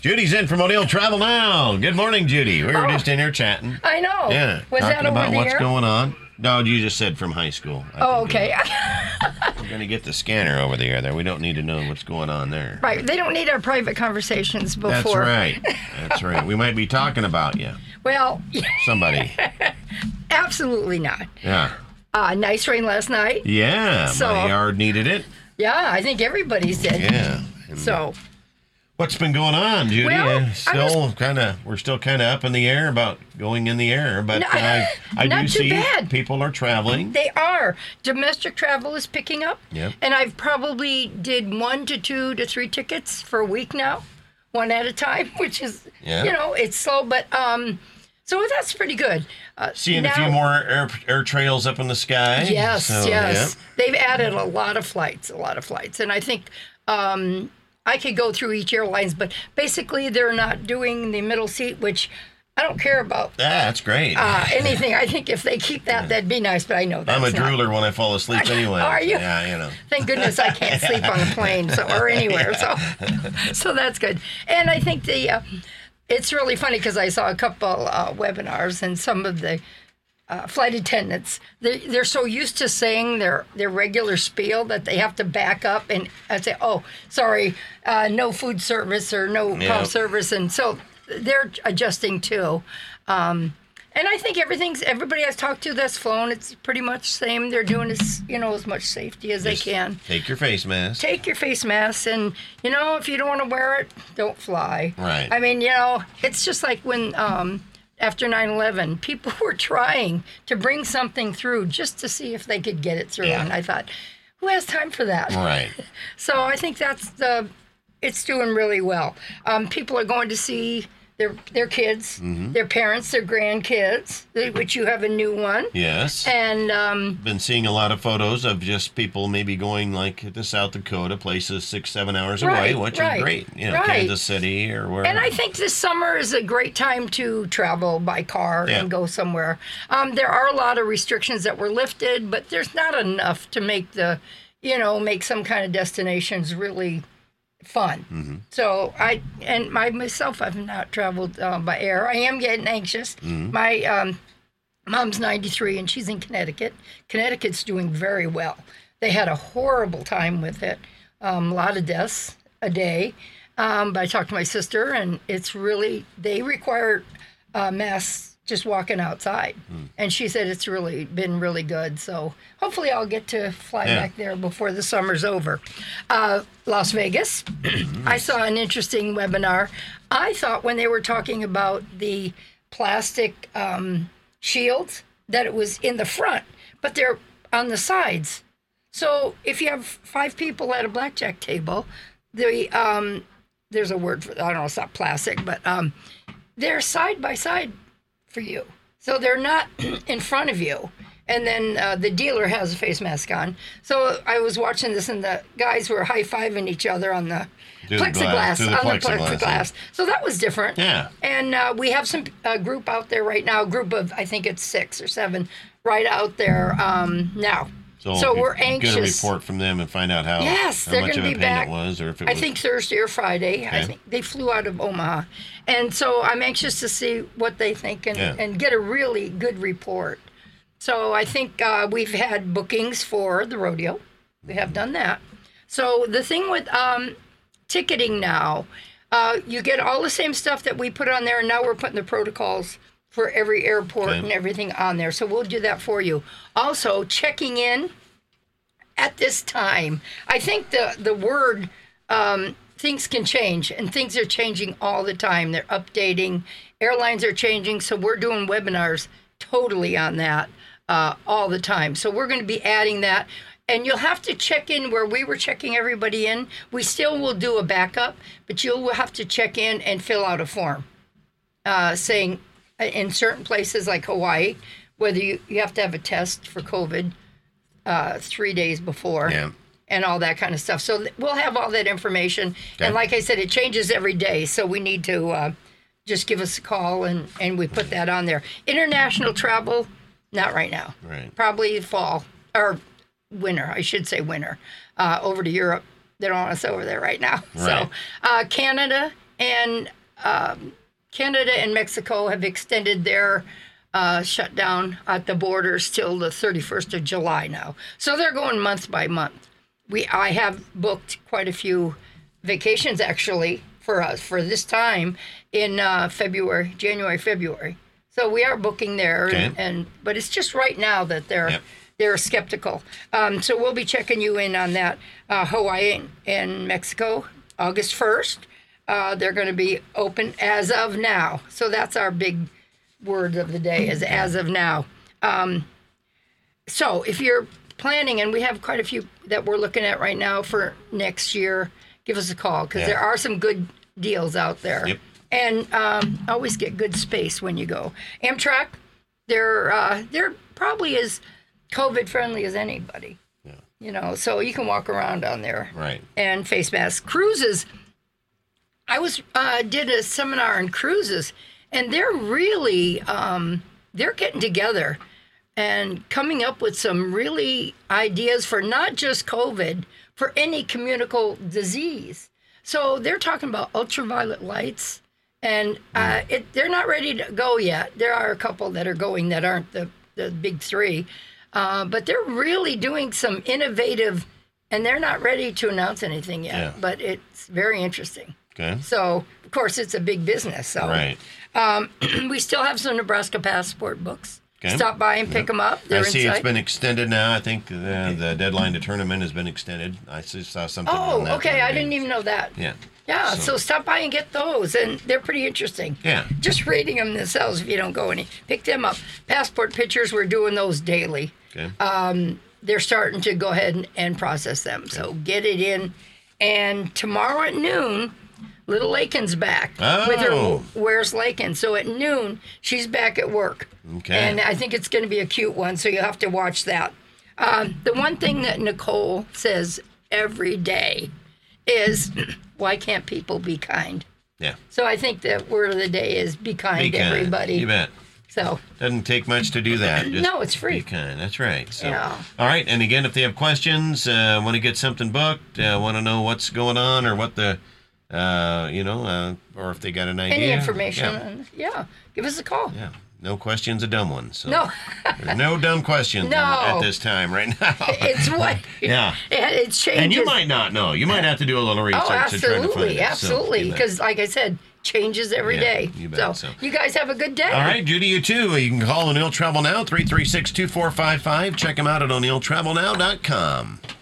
Judy's in from O'Neill Travel Now. Good morning, Judy. We were just in here chatting. I know. Yeah. Was that talking over about the what's air? going on. No, you just said from high school. Okay. We're going to get the scanner over the air there. We don't need to know what's going on there. Right. They don't need our private conversations before. That's right. That's right. We might be talking about you. Well, Somebody. absolutely not. Yeah. Nice rain last night. Yeah. So- My yard needed it. Yeah, I think everybody's did. Yeah. And So, what's been going on, Judy? Well, We're still kind of up in the air about going in the air, but No, I not do too see bad. people are traveling. they are. Domestic travel is picking up. Yep. And I've probably did 1 to 2 to 3 tickets for a week now, one at a time, which is, Yeah. it's slow, but so that's pretty good. Seeing now, a few more air trails up in the sky. Yes, So, yes. They've added a lot of flights. And I think I could go through each airlines, but basically they're not doing the middle seat, which I don't care about Yeah, that's great. anything. I think if they keep that, that'd be nice, but I know that's I'm a not. drooler when I fall asleep anyway. Are you? Yeah, you know. Thank goodness I can't sleep on a plane or anywhere, so that's good. And I think it's really funny because I saw a couple webinars and some of the flight attendants, they're so used to saying their regular spiel that they have to back up and say, oh, sorry, no food service or no call service. And so they're adjusting too. And I think everybody I've talked to that's flown, it's pretty much the same. They're doing as much safety as they can. Take your face mask. Take your face mask, and if you don't want to wear it, don't fly. Right. I mean, it's just like when after 9/11, people were trying to bring something through just to see if they could get it through, and I thought, who has time for that? Right. So I think it's doing really well. People are going to see their kids, their parents, their grandkids, which you have a new one. Yes. And Been seeing a lot of photos of just people maybe going like to South Dakota, places 6-7 hours away, which is great. Kansas City or wherever. And I think this summer is a great time to travel by car and go somewhere. There are a lot of restrictions that were lifted, but there's not enough to make make some kind of destinations really fun. Mm-hmm. So myself, I've not traveled by air. I am getting anxious. Mm-hmm. My mom's 93 and she's in Connecticut. Connecticut's doing very well. They had a horrible time with it. A lot of deaths a day. But I talked to my sister, and they require masks just walking outside. And she said it's really been really good. So hopefully I'll get to fly back there before the summer's over. Las Vegas, I saw an interesting webinar. I thought when they were talking about the plastic shields that it was in the front, but they're on the sides. So if you have 5 people at a blackjack table, there's a word for, I don't know, it's not plastic, but they're side by side for you. So they're not in front of you. And then the dealer has a face mask on. So I was watching this, and the guys were high-fiving each other on the plexiglass. So that was different. Yeah. And we have some group out there right now, a group of, I think it's 6 or 7, right out there now. So we're anxious. Get a report from them and find out how they're much of gonna a be pain back, it was, or if it was. I think Thursday or Friday. Okay. I think they flew out of Omaha. And so I'm anxious to see what they think and get a really good report. So I think we've had bookings for the rodeo. We have done that. So the thing with ticketing now, you get all the same stuff that we put on there, and now we're putting the protocols for every airport and everything on there. So we'll do that for you. Also, checking in at this time. I think the word, things can change, and things are changing all the time. They're updating. Airlines are changing, so we're doing webinars totally on that all the time. So we're going to be adding that. And you'll have to check in where we were checking everybody in. We still will do a backup, but you'll have to check in and fill out a form saying in certain places like Hawaii, whether you have to have a test for COVID 3 days before and all that kind of stuff. So we'll have all that information. Okay. And like I said, it changes every day. So we need to just give us a call and we put that on there. International travel, not right now. Right. Probably fall or winter, I should say winter, over to Europe. They don't want us over there right now. Right. So Canada And Canada and Mexico have extended their shutdown at the borders till the 31st of July now. So they're going month by month. I have booked quite a few vacations actually for us for this time in January, February. So we are booking there, okay. But it's just right now that they're skeptical. So we'll be checking you in on that. Hawaii and Mexico, August 1st. They're going to be open as of now. So that's our big word of the day is as of now. So if you're planning, and we have quite a few that we're looking at right now for next year, give us a call because there are some good deals out there. Yep. And always get good space when you go. Amtrak, they're probably as COVID friendly as anybody. Yeah. You know, so you can walk around on there. Right. And face masks. Cruises. I did a seminar on cruises, and they're really they're getting together and coming up with some really ideas for not just COVID, for any communicable disease. So they're talking about ultraviolet lights. And they're not ready to go yet. There are a couple that are going that aren't the big three. But they're really doing some innovative, and they're not ready to announce anything yet. Yeah. But it's very interesting. Okay. So, of course, it's a big business. So. Right. We still have some Nebraska passport books. Okay. Stop by and pick them up. They're I see inside. it's been extended now. I think the deadline to tournament has been extended. I saw something on that. Oh, okay. I didn't even know that. Yeah. Yeah, so stop by and get those, and they're pretty interesting. Yeah. Just reading them themselves if you don't go any. Pick them up. Passport pictures, we're doing those daily. Okay. They're starting to go ahead and process them, so get it in. And tomorrow at noon, Little Lakin's back with her Where's Lakin. So at noon, she's back at work. Okay. And I think it's going to be a cute one, so you'll have to watch that. The one thing that Nicole says every day is, why can't people be kind? Yeah. So I think the word of the day is be kind to everybody. You bet. So doesn't take much to do that. Just no, it's free. Be kind. That's right. So, yeah. All right. And again, if they have questions, want to get something booked, want to know what's going on or what the, or if they got an idea. Any information. Yeah. Give us a call. Yeah. No question's a dumb one. So no. There's no dumb questions at this time right now. It's what. Yeah. It changes. And you might not know. You might have to do a little research to try to find it. Absolutely. Because like I said, changes every day. You bet. So you guys have a good day. All right, Judy, you too. You can call O'Neill Travel Now, 336-2455. Check them out at o'neilltravelnow.com.